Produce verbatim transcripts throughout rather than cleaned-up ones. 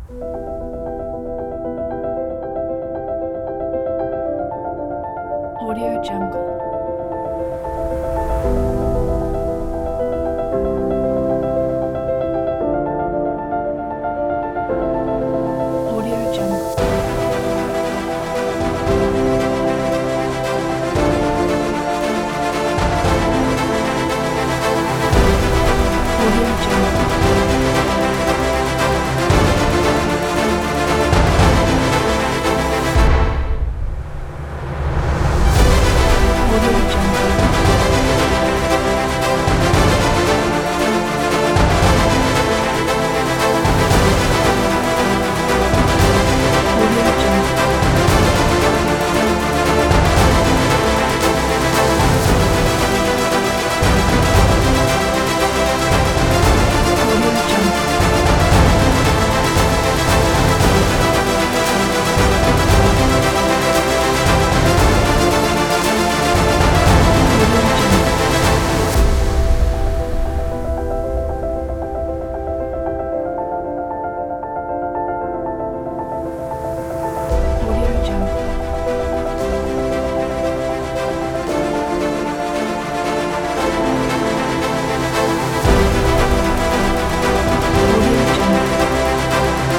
Audio Jungle. Audio Jungle. Audio Jungle. Audio Jungle. Audio Jungle. Audio Jungle. Audio Jungle. Audio Jungle. Audio Jungle.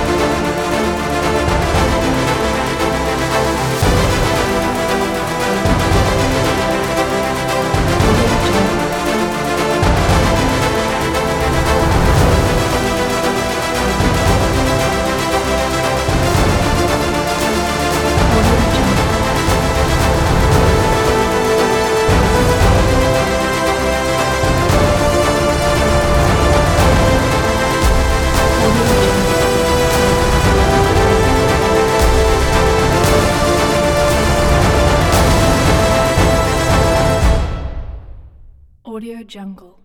Audio Jungle. Audio Jungle. Audio Jungle. Audio Jungle.